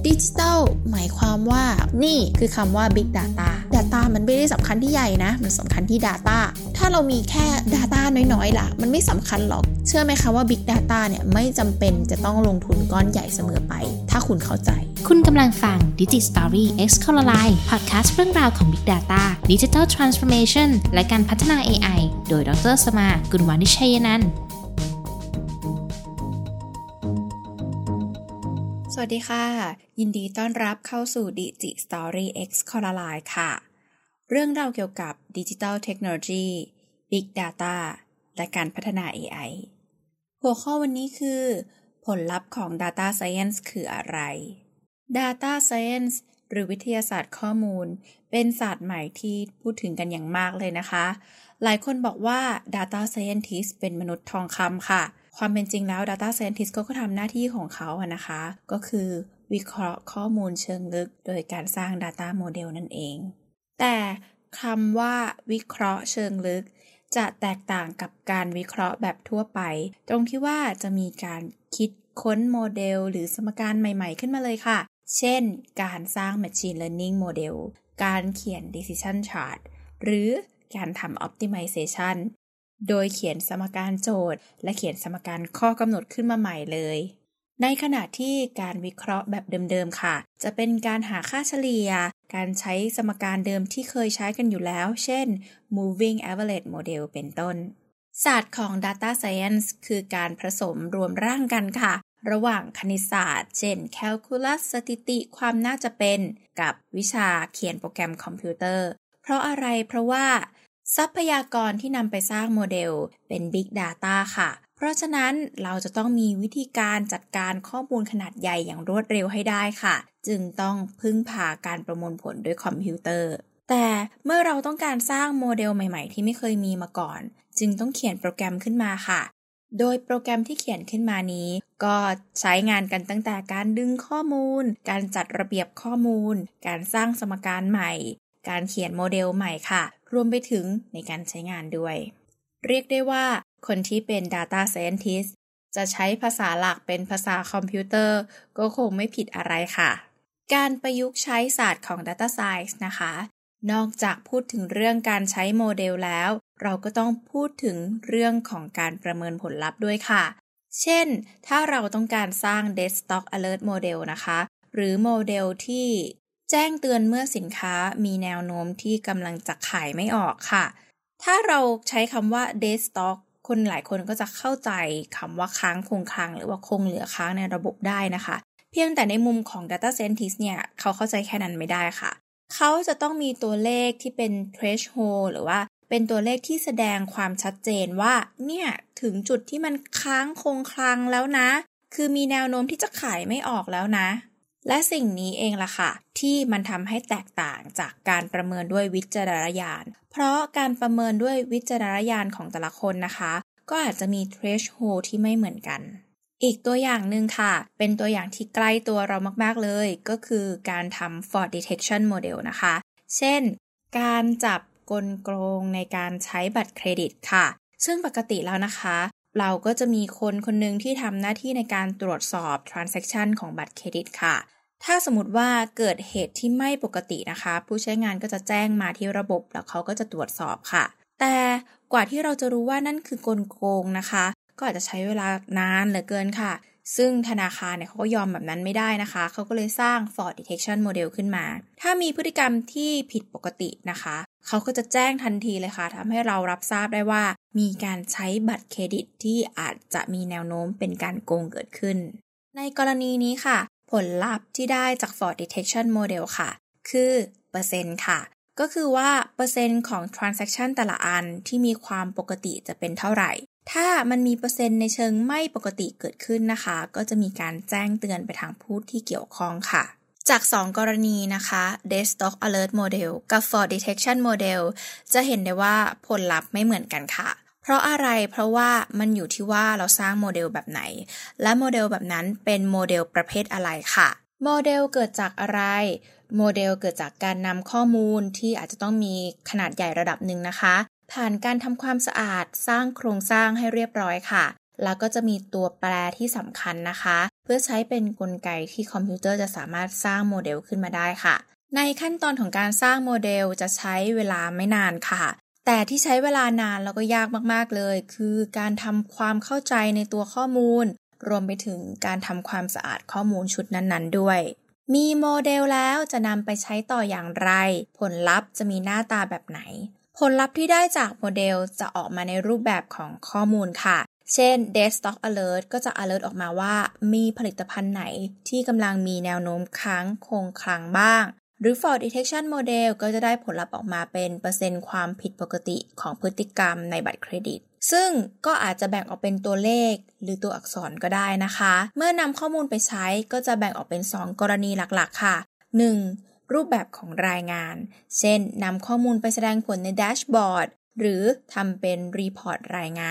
ดิจิทัลหมายความว่านี่คือคำว่า Big Data Data มันไม่ได้สำคัญที่ใหญ่นะมันสำคัญที่ Data ถ้าเรามีแค่ Data น้อยๆล่ะมันไม่สำคัญหรอกเชื่อไหมคะว่า Big Data เนี่ยไม่จำเป็นจะต้องลงทุนก้อนใหญ่เสมอไปถ้าคุณเข้าใจคุณกำลังฟัง DigiStory X Colorline Podcast เรื่องราวของ Big Data Digital Transformation และการพัฒนา AI โดยดร.สมา กุลวานิชชัยนันท์สวัสดีค่ะยินดีต้อนรับเข้าสู่ DigiStory X Colorline ค่ะเรื่องราวเกี่ยวกับ Digital Technology Big Data และการพัฒนา AI หัวข้อวันนี้คือผลลัพธ์ของ Data Science คืออะไร Data Science หรือวิทยาศาสตร์ข้อมูลเป็นศาสตร์ใหม่ที่พูดถึงกันอย่างมากเลยนะคะหลายคนบอกว่า Data Scientist เป็นมนุษย์ทองคำค่ะความเป็นจริงแล้ว Data Scientist ก็ทำหน้าที่ของเขานะคะก็คือวิเคราะห์ข้อมูลเชิงลึกโดยการสร้าง Data Model นั่นเองแต่คำว่าวิเคราะห์เชิงลึกจะแตกต่างกับการวิเคราะห์แบบทั่วไปตรงที่ว่าจะมีการคิดค้นโมเดลหรือสมการใหม่ๆขึ้นมาเลยค่ะเช่นการสร้าง Machine Learning Model การเขียน Decision Chart หรือการทำ Optimization โดยเขียนสมการโจทย์และเขียนสมการข้อกำหนดขึ้นมาใหม่เลยในขณะที่การวิเคราะห์แบบเดิมๆค่ะจะเป็นการหาค่าเฉลี่ยการใช้สมการเดิมที่เคยใช้กันอยู่แล้วเช่น Moving Average Model เป็นต้นศาสตร์ของ Data Science คือการผสมรวมร่างกันค่ะระหว่างคณิตศาสตร์เช่น Calculus สถิติความน่าจะเป็นกับวิชาเขียนโปรแกรมคอมพิวเตอร์เพราะอะไรเพราะว่าทรัพยากรที่นำไปสร้างโมเดลเป็น Big Data ค่ะเพราะฉะนั้นเราจะต้องมีวิธีการจัดการข้อมูลขนาดใหญ่อย่างรวดเร็วให้ได้ค่ะจึงต้องพึ่งพาการประมวลผลด้วยคอมพิวเตอร์แต่เมื่อเราต้องการสร้างโมเดลใหม่ๆที่ไม่เคยมีมาก่อนจึงต้องเขียนโปรแกรมขึ้นมาค่ะโดยโปรแกรมที่เขียนขึ้นมานี้ก็ใช้งานกันตั้งแต่การดึงข้อมูลการจัดระเบียบข้อมูลการสร้างสมการใหม่การเขียนโมเดลใหม่ค่ะรวมไปถึงในการใช้งานด้วยเรียกได้ว่าคนที่เป็น Data Scientist จะใช้ภาษาหลักเป็นภาษาคอมพิวเตอร์ก็คงไม่ผิดอะไรค่ะการประยุกต์ใช้ศาสตร์ของ Data Science นะคะนอกจากพูดถึงเรื่องการใช้โมเดลแล้วเราก็ต้องพูดถึงเรื่องของการประเมินผลลัพธ์ด้วยค่ะเช่นถ้าเราต้องการสร้าง Dead Stock Alert Model นะคะหรือโมเดลที่แจ้งเตือนเมื่อสินค้ามีแนวโน้มที่กำลังจะขายไม่ออกค่ะถ้าเราใช้คำว่า Dead Stock คนหลายคนก็จะเข้าใจคำว่าค้างคงคลังหรือว่าคงเหลือค้างในระบบได้นะคะเพียงแต่ในมุมของ Data Scientist เนี่ยเขาเข้าใจแค่นั้นไม่ได้ค่ะเขาจะต้องมีตัวเลขที่เป็น threshold หรือว่าเป็นตัวเลขที่แสดงความชัดเจนว่าเนี่ยถึงจุดที่มันค้างคงคลังแล้วนะคือมีแนวโน้มที่จะขายไม่ออกแล้วนะและสิ่งนี้เองล่ะค่ะที่มันทำให้แตกต่างจากการประเมินด้วยวิจารณญาณเพราะการประเมินด้วยวิจารณญาณของแต่ละคนนะคะก็อาจจะมี threshold ที่ไม่เหมือนกันอีกตัวอย่างหนึ่งค่ะเป็นตัวอย่างที่ใกล้ตัวเรามากๆเลยก็คือการทำ fraud detection model นะคะเช่นการจับกลโกงในการใช้บัตรเครดิตค่ะซึ่งปกติแล้วนะคะเราก็จะมีคนคนหนึ่งที่ทำหน้าที่ในการตรวจสอบ transaction ของบัตรเครดิตค่ะถ้าสมมติว่าเกิดเหตุที่ไม่ปกตินะคะผู้ใช้งานก็จะแจ้งมาที่ระบบแล้วเขาก็จะตรวจสอบค่ะแต่กว่าที่เราจะรู้ว่านั่นคือกลโกงนะคะก็อาจจะใช้เวลานานเหลือเกินค่ะซึ่งธนาคารเนี่ยเขาก็ยอมแบบนั้นไม่ได้นะคะเขาก็เลยสร้าง fraud detection model ขึ้นมาถ้ามีพฤติกรรมที่ผิดปกตินะคะเขาก็จะแจ้งทันทีเลยค่ะทำให้เรารับทราบได้ว่ามีการใช้บัตรเครดิตที่อาจจะมีแนวโน้มเป็นการโกงเกิดขึ้นในกรณีนี้ค่ะผลลัพธ์ที่ได้จาก fraud detection model ค่ะคือเปอร์เซ็นต์ค่ะก็คือว่าเปอร์เซ็นต์ของ transaction แต่ละอันที่มีความปกติจะเป็นเท่าไหร่ถ้ามันมีเปอร์เซ็นต์ในเชิงไม่ปกติเกิดขึ้นนะคะก็จะมีการแจ้งเตือนไปทางผู้ที่เกี่ยวข้องค่ะจาก2กรณีนะคะ Dead Stock Alert Model กับ Fraud Detection Model จะเห็นได้ว่าผลลัพธ์ไม่เหมือนกันค่ะเพราะอะไรเพราะว่ามันอยู่ที่ว่าเราสร้างโมเดลแบบไหนและโมเดลแบบนั้นเป็นโมเดลประเภทอะไรค่ะโมเดลเกิดจากอะไรโมเดลเกิดจากการนำข้อมูลที่อาจจะต้องมีขนาดใหญ่ระดับหนึ่งนะคะผ่านการทำความสะอาดสร้างโครงสร้างให้เรียบร้อยค่ะแล้วก็จะมีตัวแปรที่สำคัญนะคะเพื่อใช้เป็นกลไกที่คอมพิวเตอร์จะสามารถสร้างโมเดลขึ้นมาได้ค่ะในขั้นตอนของการสร้างโมเดลจะใช้เวลาไม่นานค่ะแต่ที่ใช้เวลานานแล้วก็ยากมากๆเลยคือการทำความเข้าใจในตัวข้อมูลรวมไปถึงการทำความสะอาดข้อมูลชุดนั้นๆด้วยมีโมเดลแล้วจะนำไปใช้ต่ออย่างไรผลลัพธ์จะมีหน้าตาแบบไหนผลลัพธ์ที่ได้จากโมเดลจะออกมาในรูปแบบของข้อมูลค่ะเช่น Desktop Alert ก็จะ alert ออกมาว่ามีผลิตภัณฑ์ไหนที่กำลังมีแนวโน้มค้างคงคลังบ้างหรือ Fraud Detection Model ก็จะได้ผลลัพธ์ออกมาเป็นเปอร์เซ็นต์ความผิดปกติของพฤติกรรมในบัตรเครดิตซึ่งก็อาจจะแบ่งออกเป็นตัวเลขหรือตัวอักษรก็ได้นะคะเมื่อนำข้อมูลไปใช้ก็จะแบ่งออกเป็น2กรณีหลักๆค่ะ 1. รูปแบบของรายงานเช่นนำข้อมูลไปแสดงผลในแดชบอร์ดหรือทำเป็นรีพอร์ตรายงาน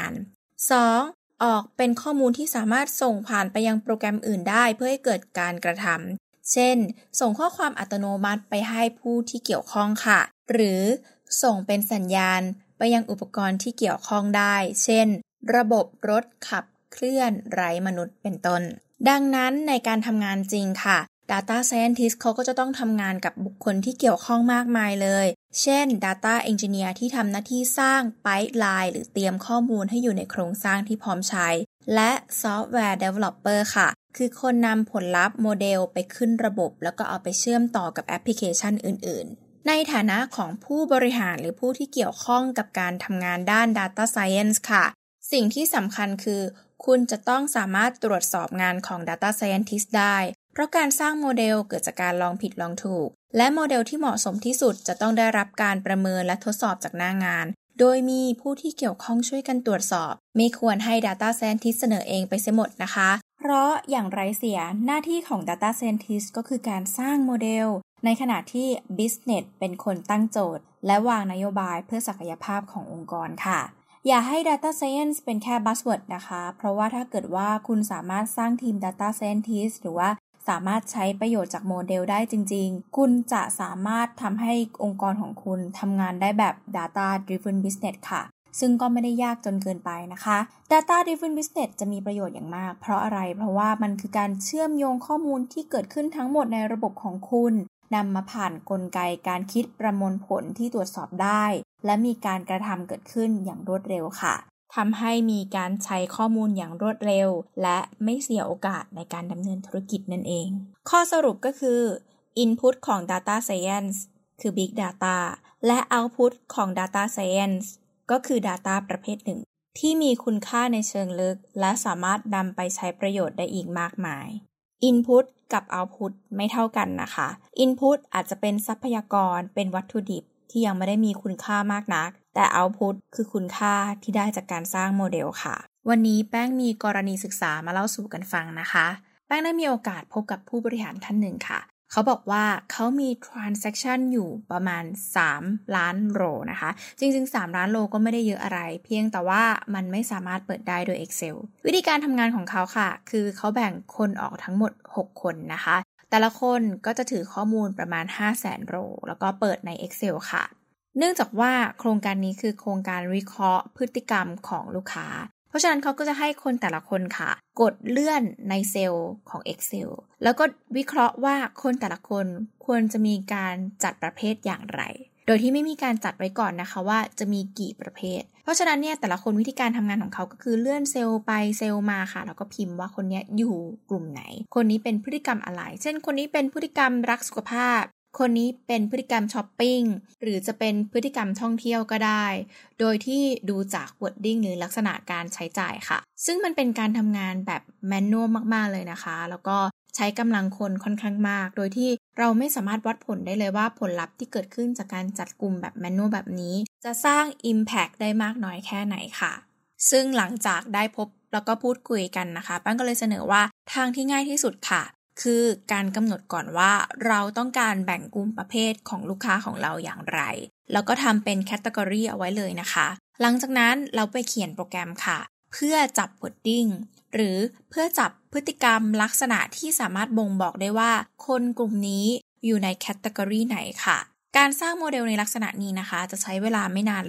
2. ออกเป็นข้อมูลที่สามารถส่งผ่านไปยังโปรแกรมอื่นได้เพื่อให้เกิดการกระทำเช่นส่งข้อความอัตโนมัติไปให้ผู้ที่เกี่ยวข้องค่ะหรือส่งเป็นสัญญาณไปยังอุปกรณ์ที่เกี่ยวข้องได้เช่นระบบรถขับเคลื่อนไร้มนุษย์เป็นต้นดังนั้นในการทำงานจริงค่ะ Data Scientist เขาก็จะต้องทำงานกับบุคคลที่เกี่ยวข้องมากมายเลยเช่น Data Engineer ที่ทำหน้าที่สร้าง Pipeline หรือเตรียมข้อมูลให้อยู่ในโครงสร้างที่พร้อมใช้และ Software Developer ค่ะคือคนนำผลลัพธ์โมเดลไปขึ้นระบบแล้วก็เอาไปเชื่อมต่อกับแอปพลิเคชันอื่นๆในฐานะของผู้บริหารหรือผู้ที่เกี่ยวข้องกับการทำงานด้าน Data Science ค่ะสิ่งที่สำคัญคือคุณจะต้องสามารถตรวจสอบงานของ Data Scientist ได้เพราะการสร้างโมเดลเกิดจากการลองผิดลองถูกและโมเดลที่เหมาะสมที่สุดจะต้องได้รับการประเมินและทดสอบจากหน้างานโดยมีผู้ที่เกี่ยวข้องช่วยกันตรวจสอบไม่ควรให้ Data Scientist เสนอเองไปเสียหมดนะคะเพราะอย่างไรเสียหน้าที่ของ Data Scientist ก็คือการสร้างโมเดลในขณะที่ Business เป็นคนตั้งโจทย์และวางนโยบายเพื่อศักยภาพขององค์กรค่ะอย่าให้ Data Science เป็นแค่ Buzzword นะคะเพราะว่าถ้าเกิดว่าคุณสามารถสร้างทีม Data Scientist หรือว่าสามารถใช้ประโยชน์จากโมเดลได้จริงๆคุณจะสามารถทำให้องค์กรของคุณทำงานได้แบบ Data Driven Business ค่ะซึ่งก็ไม่ได้ยากจนเกินไปนะคะ Data Driven Business จะมีประโยชน์อย่างมากเพราะอะไรเพราะว่ามันคือการเชื่อมโยงข้อมูลที่เกิดขึ้นทั้งหมดในระบบของคุณนำมาผ่านกลไกการคิดประมวลผลที่ตรวจสอบได้และมีการกระทำเกิดขึ้นอย่างรวดเร็วค่ะทำให้มีการใช้ข้อมูลอย่างรวดเร็วและไม่เสียโอกาสในการดำเนินธุรกิจนั่นเองข้อสรุปก็คือ Input ของ Data Science คือ Big Data และ Output ของ Data Science ก็คือ Data ประเภทหนึ่งที่มีคุณค่าในเชิงลึกและสามารถนำไปใช้ประโยชน์ได้อีกมากมาย Input กับ Output ไม่เท่ากันนะคะ Input อาจจะเป็นทรัพยากรเป็นวัตถุดิบที่ยังไม่ได้มีคุณค่ามากนักแต่ Output คือคุณค่าที่ได้จากการสร้างโมเดลค่ะวันนี้แป้งมีกรณีศึกษามาเล่าสู่กันฟังนะคะแป้งได้มีโอกาสพบกับผู้บริหารท่านหนึ่งค่ะเขาบอกว่าเขามี transaction อยู่ประมาณ3ล้านโลนะคะจริงๆ3ล้านโลก็ไม่ได้เยอะอะไรเพียงแต่ว่ามันไม่สามารถเปิดได้โดย Excel วิธีการทำงานของเขาค่ะคือเขาแบ่งคนออกทั้งหมด6คนนะคะแต่ละคนก็จะถือข้อมูลประมาณ 500,000 โลแล้วก็เปิดใน Excel ค่ะเนื่องจากว่าโครงการนี้คือโครงการวิเคราะห์พฤติกรรมของลูกค้าเพราะฉะนั้นเขาก็จะให้คนแต่ละคนค่ะกดเลื่อนในเซลล์ของ Excel แล้วก็วิเคราะห์ว่าคนแต่ละคนควรจะมีการจัดประเภทอย่างไรโดยที่ไม่มีการจัดไว้ก่อนนะคะว่าจะมีกี่ประเภทเพราะฉะนั้นเนี่ยแต่ละคนวิธีการทำงานของเขาก็คือเลื่อนเซลล์ไปเซลล์มาค่ะแล้วก็พิมพ์ว่าคนนี้อยู่กลุ่มไหนคนนี้เป็นพฤติกรรมอะไรเช่นคนนี้เป็นพฤติกรรมรักสุขภาพคนนี้เป็นพฤติกรรมช้อปปิ้งหรือจะเป็นพฤติกรรมท่องเที่ยวก็ได้โดยที่ดูจาก wording หรือลักษณะการใช้จ่ายค่ะซึ่งมันเป็นการทำงานแบบแมนนวลมากๆเลยนะคะแล้วก็ใช้กำลังคนค่อนข้างมากโดยที่เราไม่สามารถวัดผลได้เลยว่าผลลัพธ์ที่เกิดขึ้นจากการจัดกลุ่มแบบแมนนวลแบบนี้จะสร้าง impact ได้มากน้อยแค่ไหนค่ะซึ่งหลังจากได้พบแล้วก็พูดคุยกันนะคะป้าก็เลยเสนอว่าทางที่ง่ายที่สุดค่ะคือการกำหนดก่อนว่าเราต้องการแบ่งกลุ่มประเภทของลูกค้าของเราอย่างไรแล้วก็ทำเป็นแคตตากรีเอาไว้เลยนะคะหลังจากนั้นเราไปเขียนโปรแกรมค่ะเพื่อจับ wording หรือเพื่อจับพฤติกรรมลักษณะที่สามารถบ่งบอกได้ว่าคนกลุ่มนี้อยู่ในแคตตากรีไหนค่ะการสร้างโมเดลในลักษณะนี้นะคะจะใช้เวลาไม่นานเลย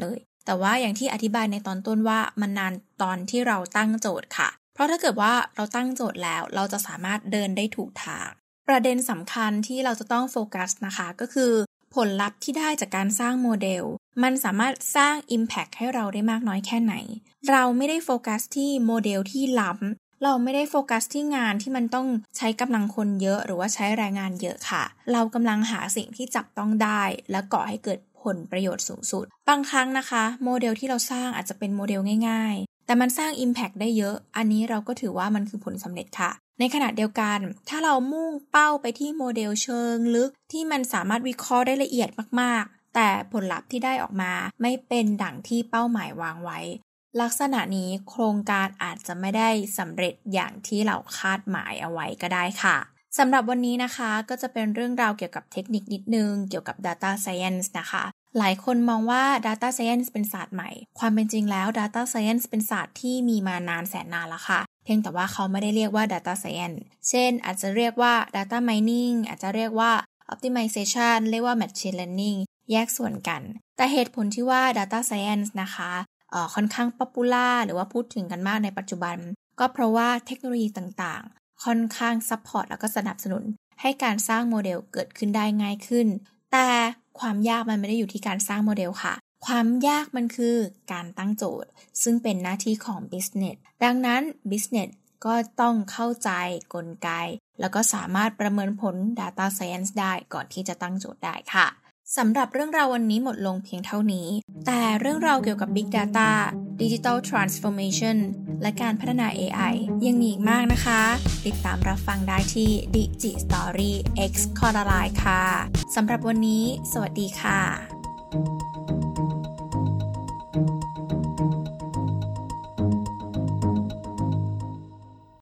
แต่ว่าอย่างที่อธิบายในตอนต้นว่ามันนานตอนที่เราตั้งโจทย์ค่ะเพราะถ้าเกิดว่าเราตั้งโจทย์แล้วเราจะสามารถเดินได้ถูกทางประเด็นสำคัญที่เราจะต้องโฟกัสนะคะก็คือผลลัพธ์ที่ได้จากการสร้างโมเดลมันสามารถสร้าง Impact ให้เราได้มากน้อยแค่ไหนเราไม่ได้โฟกัสที่โมเดลที่ล้ำเราไม่ได้โฟกัสที่งานที่มันต้องใช้กำลังคนเยอะหรือว่าใช้แรงงานเยอะค่ะเรากำลังหาสิ่งที่จับต้องได้และก่อให้เกิดผลประโยชน์สูงสุดบางครั้งนะคะโมเดลที่เราสร้างอาจจะเป็นโมเดลง่ายๆแต่มันสร้าง Impact ได้เยอะอันนี้เราก็ถือว่ามันคือผลสำเร็จค่ะในขณะเดียวกันถ้าเรามุ่งเป้าไปที่โมเดลเชิงลึกที่มันสามารถวิเคราะห์ได้ละเอียดมากๆแต่ผลลัพธ์ที่ได้ออกมาไม่เป็นดั่งที่เป้าหมายวางไว้ลักษณะนี้โครงการอาจจะไม่ได้สำเร็จอย่างที่เราคาดหมายเอาไว้ก็ได้ค่ะสำหรับวันนี้นะคะก็จะเป็นเรื่องราวเกี่ยวกับเทคนิคนิดนึงเกี่ยวกับ Data Science นะคะหลายคนมองว่า Data Science เป็นศาสตร์ใหม่ความเป็นจริงแล้ว Data Science เป็นศาสตร์ที่มีมานานแสนนานแล้วค่ะเพียงแต่ว่าเขาไม่ได้เรียกว่า Data Science เช่นอาจจะเรียกว่า Data Mining อาจจะเรียกว่า Optimization เรียกว่า Machine Learning แยกส่วนกันแต่เหตุผลที่ว่า Data Science นะคะค่อนข้างป๊อปปูล่าหรือว่าพูดถึงกันมากในปัจจุบันก็เพราะว่าเทคโนโลยีต่างๆค่อนข้างซัพพอร์ตแล้วก็สนับสนุนให้การสร้างโมเดลเกิดขึ้นได้ง่ายขึ้นแต่ความยากมันไม่ได้อยู่ที่การสร้างโมเดลค่ะความยากมันคือการตั้งโจทย์ซึ่งเป็นหน้าที่ของ Business ดังนั้น Business ก็ต้องเข้าใจกลไกแล้วก็สามารถประเมินผล Data Science ได้ก่อนที่จะตั้งโจทย์ได้ค่ะสำหรับเรื่องราววันนี้หมดลงเพียงเท่านี้แต่เรื่องราวเกี่ยวกับ Big Data Digital Transformation และการพัฒนา AI ยังมีอีกมากนะคะติดตามรับฟังได้ที่ Digi Story X Coraline ค่ะสำหรับวันนี้สวัสดีค่ะ